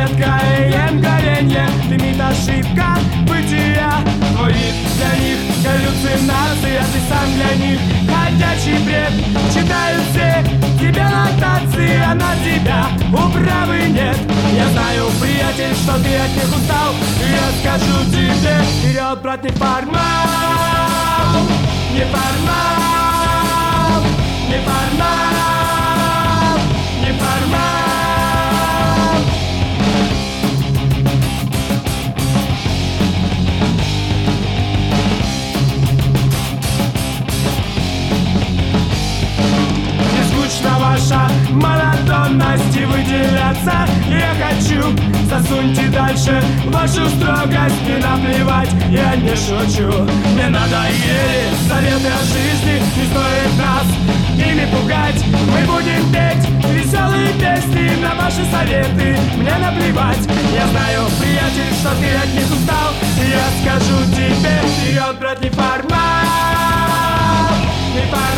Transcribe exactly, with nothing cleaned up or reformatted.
редкое мгновенье дымит ошибка бытия. Твой вид для них галлюцинации, а ты сам для них ходячий бред. Читают все тебе нотации, а на тебя управы нет. Я знаю, приятель, что ты от них устал, и я скажу тебе: вперед, брат, не формал, не формал, не формал, не формал. Ваша монотонность и выделяться я хочу. Засуньте дальше вашу строгость, не наплевать, я не шучу. Мне надоели советы о жизни, не стоит нас ими пугать. Мы будем петь веселые песни на ваши советы, мне наплевать. Я знаю, приятель, что ты от них устал, и я скажу тебе: вперед, брат, не формал, не формал.